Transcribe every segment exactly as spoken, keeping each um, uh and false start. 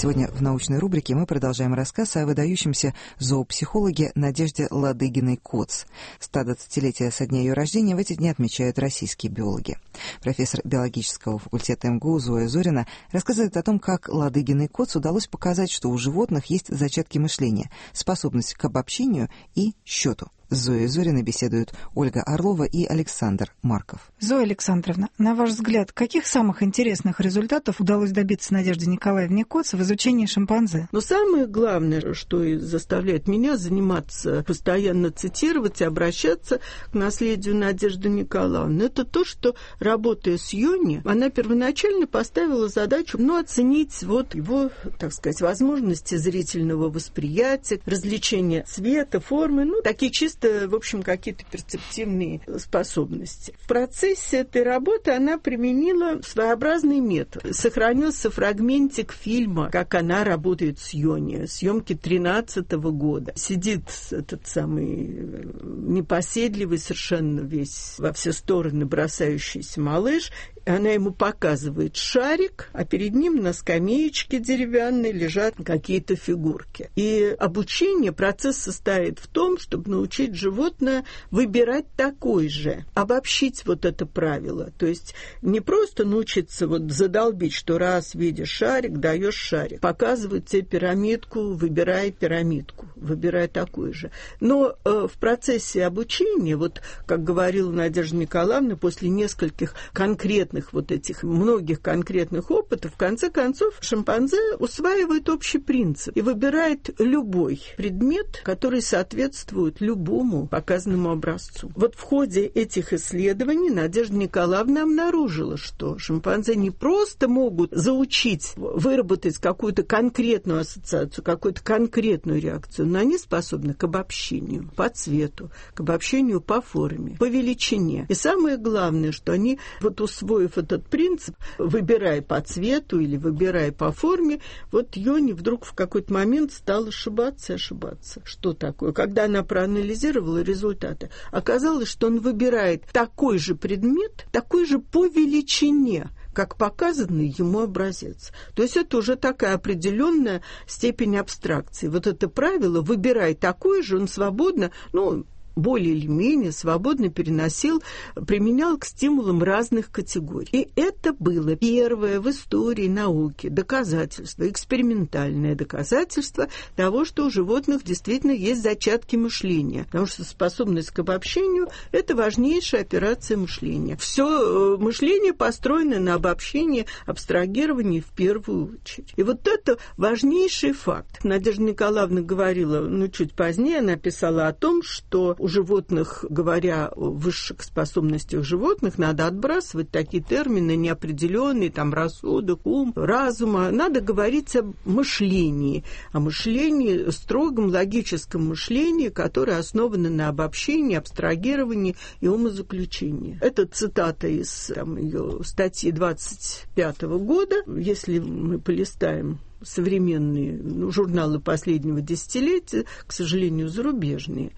Сегодня в научной рубрике мы продолжаем рассказ о выдающемся зоопсихологе Надежде Ладыгиной-Коц. сто двадцатилетие со дня ее рождения в эти дни отмечают российские биологи. Профессор биологического факультета эм гэ у Зоя Зорина рассказывает о том, как Ладыгиной-Коц удалось показать, что у животных есть зачатки мышления, способность к обобщению и счету. С Зоей Зориной беседуют Ольга Орлова и Александр Марков. Зоя Александровна, на ваш взгляд, каких самых интересных результатов удалось добиться Надежде Николаевне Коц в изучении шимпанзе? Но самое главное, что и заставляет меня заниматься, постоянно цитировать и обращаться к наследию Надежды Николаевны, это то, что, работая с Йони, она первоначально поставила задачу, ну, оценить вот его, так сказать, возможности зрительного восприятия, развлечения цвета, формы, ну, такие чисто, в общем, какие-то перцептивные способности. В процессе этой работы она применила своеобразный метод. Сохранился фрагментик фильма, как она работает с Йони, съемки тринадцатого года. Сидит этот самый непоседливый, совершенно весь во все стороны бросающийся малыш. Она ему показывает шарик, а перед ним на скамеечке деревянной лежат какие-то фигурки. И обучение, процесс состоит в том, чтобы научить животное выбирать такой же, обобщить вот это правило. То есть не просто научиться вот задолбить, что раз видишь шарик, даешь шарик. Показывают тебе пирамидку, выбирай пирамидку, выбирай такой же. Но э, в процессе обучения, вот как говорила Надежда Николаевна, после нескольких конкретных вот этих многих конкретных опытов, в конце концов, шимпанзе усваивает общий принцип и выбирает любой предмет, который соответствует любому показанному образцу. Вот в ходе этих исследований Надежда Николаевна обнаружила, что шимпанзе не просто могут заучить, выработать какую-то конкретную ассоциацию, какую-то конкретную реакцию, но они способны к обобщению по цвету, к обобщению по форме, по величине. И самое главное, что они, вот усвоив этот принцип, выбирая по цвету или выбирая по форме, вот Йони вдруг в какой-то момент стала ошибаться и ошибаться. Что такое? Когда она проанализировала результаты, оказалось, что он выбирает такой же предмет, такой же по величине, как показанный ему образец. То есть это уже такая определенная степень абстракции. Вот это правило «выбирай такой же», он свободно, ну, более или менее свободно переносил, применял к стимулам разных категорий. И это было первое в истории науки доказательство, экспериментальное доказательство того, что у животных действительно есть зачатки мышления. Потому что способность к обобщению – это важнейшая операция мышления. Все мышление построено на обобщении, абстрагировании в первую очередь. И вот это важнейший факт. Надежда Николаевна говорила, ну, чуть позднее, она писала о том, что у животных, говоря о высших способностях животных, надо отбрасывать такие термины неопределенные, там, рассудок, ум, разума. Надо говорить о мышлении, о мышлении, строгом логическом мышлении, которое основано на обобщении, абстрагировании и умозаключении. Это цитата из там, ее статьи двадцать пятого года. Если мы полистаем современные ну, журналы последнего десятилетия, к сожалению, зарубежные,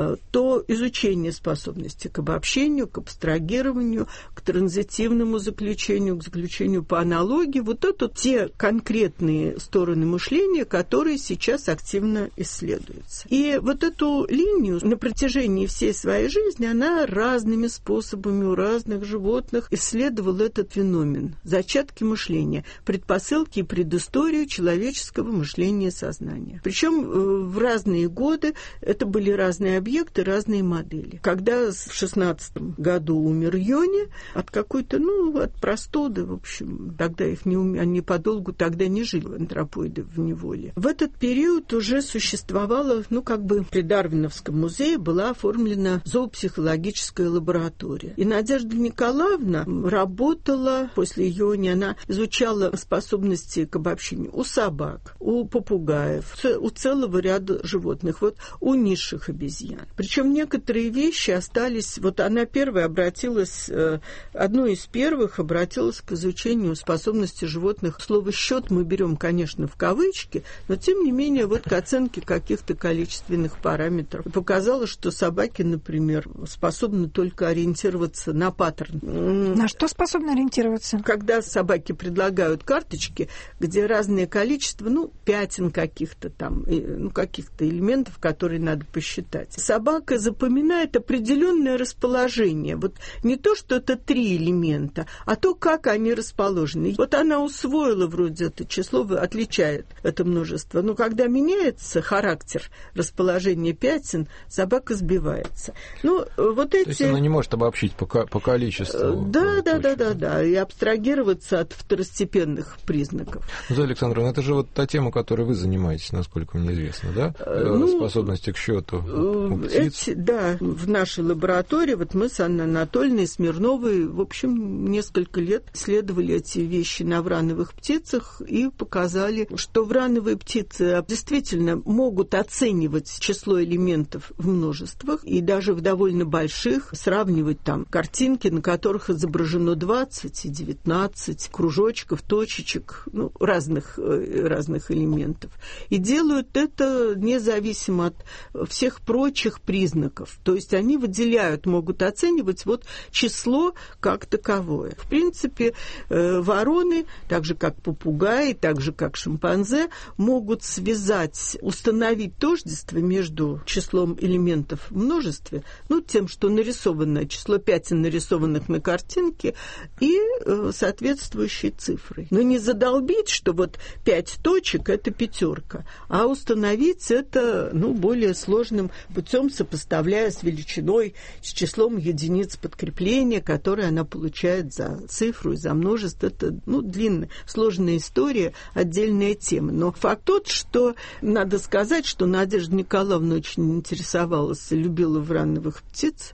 то изучение способности к обобщению, к абстрагированию, к транзитивному заключению, к заключению по аналогии, вот это те конкретные стороны мышления, которые сейчас активно исследуются. И вот эту линию на протяжении всей своей жизни она разными способами у разных животных исследовала этот феномен. Зачатки мышления, предпосылки и предысторию человеческого мышления и сознания. Причем в разные годы это были разные объекты, разные модели. Когда в шестнадцатом году умер Йони от какой-то, ну, от простуды, в общем, тогда их не ум... они подолгу тогда не жили, антропоиды в неволе. В этот период уже существовала, ну, как бы при Дарвиновском музее была оформлена зоопсихологическая лаборатория. И Надежда Николаевна работала после Йони, она изучала способности к обобщению у собак, у попугаев, у целого ряда животных, вот у низших обезьян. Причем некоторые вещи остались, вот она первая обратилась, одной из первых обратилась к изучению способности животных. Слово «счет» мы берем, конечно, в кавычки, но тем не менее вот к оценке каких-то количественных параметров. И показала, что собаки, например, способны только ориентироваться на паттерн. На что способны ориентироваться? Когда собаки предлагают карточки, где разные определенное количество, ну, пятен каких-то там, ну, каких-то элементов, которые надо посчитать. Собака запоминает определенное расположение. Вот не то, что это три элемента, а то, как они расположены. Вот она усвоила вроде это число, отличает это множество. Но когда меняется характер расположения пятен, собака сбивается. Ну, вот эти... То есть она не может обобщить по, по количеству. Да, да, да, да, да, и абстрагироваться от второстепенных признаков. Зоя Александровна, это же вот та тема, которой вы занимаетесь, насколько мне известно, да? Ну, способности к счету у птиц. Эти, да, в нашей лаборатории, вот мы с Анной Анатольевной Смирновой, в общем, несколько лет исследовали эти вещи на врановых птицах и показали, что врановые птицы действительно могут оценивать число элементов в множествах и даже в довольно больших, сравнивать там картинки, на которых изображено двадцать и девятнадцать кружочков, точечек, ну, разных, разных элементов. И делают это независимо от всех прочих признаков. То есть они выделяют, могут оценивать вот число как таковое. В принципе, вороны, так же как попугаи, так же как шимпанзе, могут связать, установить тождество между числом элементов в множестве, ну, тем, что нарисовано, число пятен, нарисованных на картинке, и э, соответствующей цифрой. Но не задолбить, что вот пять точек – это пятерка, а установить это, ну, более сложным путем, сопоставляя с величиной, с числом единиц подкрепления, которые она получает за цифру и за множество. Это, ну, длинная, сложная история, отдельная тема. Но факт тот, что надо сказать, что Надежда Николаевна очень интересовалась, любила врановых птиц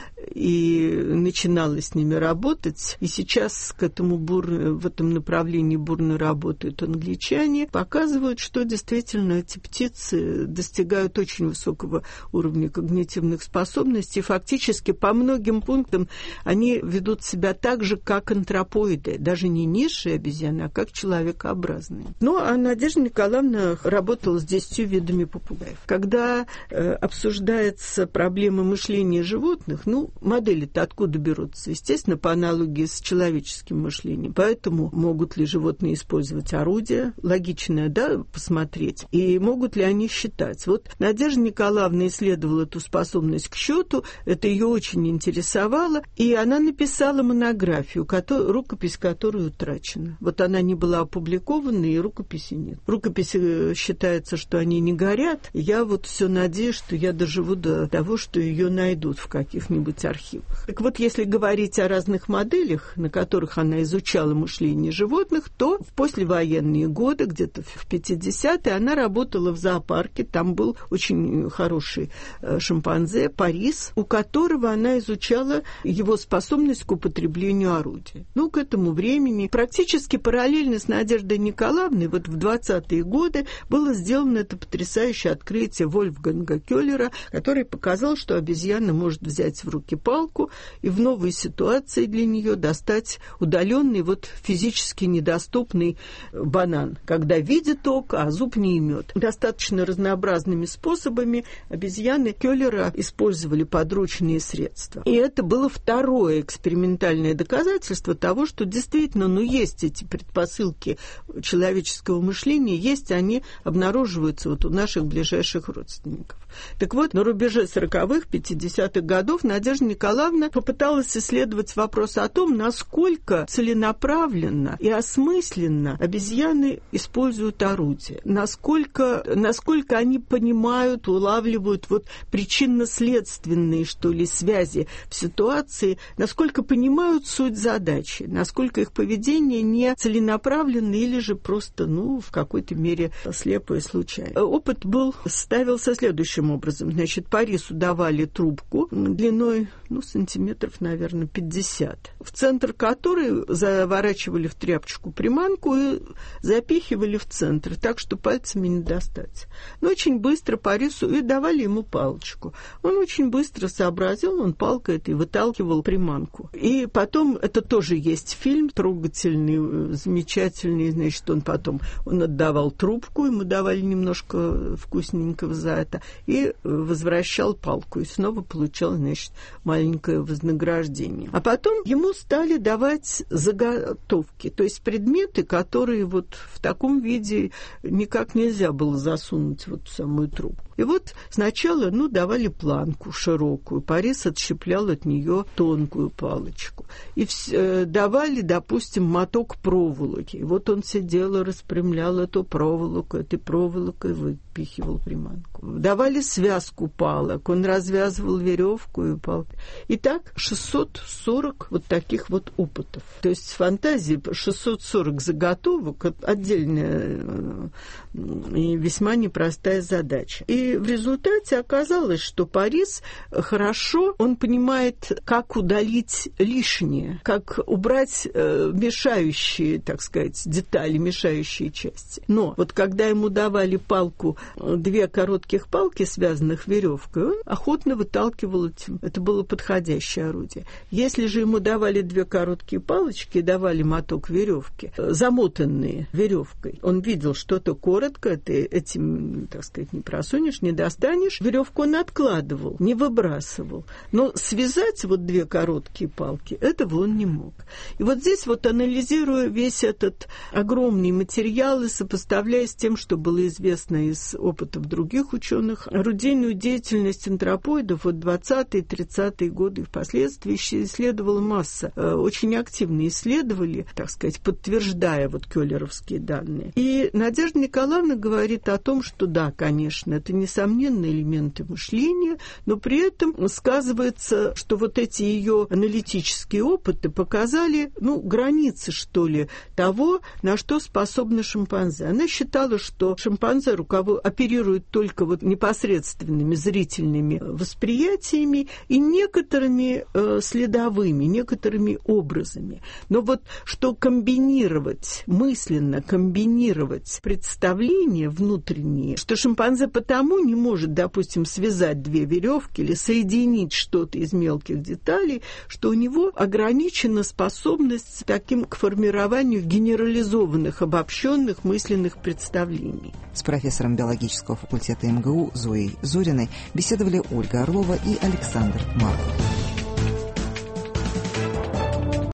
и начинала с ними работать. И сейчас к этому бурно, в этом направлении бурно работают англичане, показывают, что действительно эти птицы достигают очень высокого уровня когнитивных способностей. Фактически по многим пунктам они ведут себя так же, как антропоиды, даже не низшие обезьяны, а как человекообразные. Ну, а Надежда Николаевна работала с десятью видами попугаев. Когда э, обсуждается проблема мышления животных, ну, модели-то откуда берутся? Естественно, по аналогии с человеческим мышлением. Поэтому могут ли животные использовать орудия? Логично, да, посмотреть. И могут ли они считать? Вот Надежда Николаевна исследовала эту способность к счету, это ее очень интересовало, и она написала монографию, который, рукопись которой утрачена. Вот она не была опубликована, и рукописи нет. Рукописи считается, что они не горят. Я вот все надеюсь, что я доживу до того, что ее найдут в каких-нибудь архивах. Так вот, если говорить о разных моделях, на которых она изучала мышление животных, то в послевоенные годы, где-то в пятидесятые, она работала в зоопарке. Там был очень хороший шимпанзе Парис, у которого она изучала его способность к употреблению орудия. Ну, к этому времени практически параллельно с Надеждой Николаевной, вот в двадцатые годы, было сделано это потрясающее открытие Вольфганга Кёллера, который показал, что обезьяна может взять в руки палку и в новой ситуации для нее достать удаленный, вот физически недоступный банан, когда видит око, а зуб не имет. Достаточно разнообразными способами обезьяны Кёллера использовали подручные средства. И это было второе экспериментальное доказательство того, что действительно, ну, есть эти предпосылки человеческого мышления, есть, они обнаруживаются вот у наших ближайших родственников. Так вот, на рубеже сороковых, пятидесятых годов Надежда Николаевна попыталась исследовать вопрос о том, насколько целенаправленно и осмысленно обезьяны используют орудия, насколько, насколько они понимают, улавливают вот причинно-следственные, что ли, связи в ситуации, насколько понимают суть задачи, насколько их поведение не целенаправленно или же просто, ну, в какой-то мере слепо и случайно. Опыт был, ставился следующим образом. Значит, Парису давали трубку длиной, ну, сантиметров, наверное, пятьдесят, в центр которой заворачивали в тряпочку приманку и запихивали в центр, так что пальцами не достать. Но очень быстро Парису и давали ему палочку. Он очень быстро сообразил, он палкой этой выталкивал приманку. И потом, это тоже есть фильм трогательный, замечательный, значит, он потом, он отдавал трубку, ему давали немножко вкусненького за это, и возвращал палку, и снова получал, значит, маленькое вознаграждение. А потом ему стали давать заготовки, то есть предметы, которые вот в таком виде никак нельзя было засунуть вот в самую трубку. И вот сначала, ну, давали планку широкую, Парис отщеплял от нее тонкую палочку. И вс- э, давали, допустим, моток проволоки. И вот он сидел и распрямлял эту проволоку, этой проволокой выпихивал приманку. Давали связку палок, он развязывал веревку и палки. И так шестьсот сорок вот таких вот опытов. То есть с фантазией шестьсот сорок заготовок — отдельная и весьма непростая задача. И в результате оказалось, что Парис хорошо, он понимает, как удалить лишнее, как убрать э, мешающие, так сказать, детали, мешающие части. Но вот когда ему давали палку, две коротких палки, связанных веревкой, он охотно выталкивал этим. Это было подходящее орудие. Если же ему давали две короткие палочки, давали моток веревки, замотанные веревкой, он видел что-то коротко, ты этим, так сказать, не просунешь, не достанешь, веревку он откладывал, не выбрасывал. Но связать вот две короткие палки, этого он не мог. И вот здесь вот, анализируя весь этот огромный материал и сопоставляя с тем, что было известно из опытов других ученых, орудийную деятельность антропоидов вот двадцатые, тридцатые годы и впоследствии исследовала масса, очень активно исследовали, так сказать, подтверждая вот кёллеровские данные. И Надежда Николаевна говорит о том, что да, конечно, это несомненные элементы мышления, но при этом сказывается, что вот эти ее аналитические опыты показали, ну, границы, что ли, того, на что способны шимпанзе. Она считала, что шимпанзе руковод... оперирует только вот непосредственными зрительными восприятиями и некоторыми э, следовыми, некоторыми образами. Но вот что комбинировать, мысленно комбинировать представления внутренние, что шимпанзе потому не может, допустим, связать две веревки или соединить что-то из мелких деталей, что у него ограничена способность таким к формированию генерализованных, обобщенных мысленных представлений. С профессором биологического факультета эм гэ у Зоей Зориной беседовали Ольга Орлова и Александр Марков.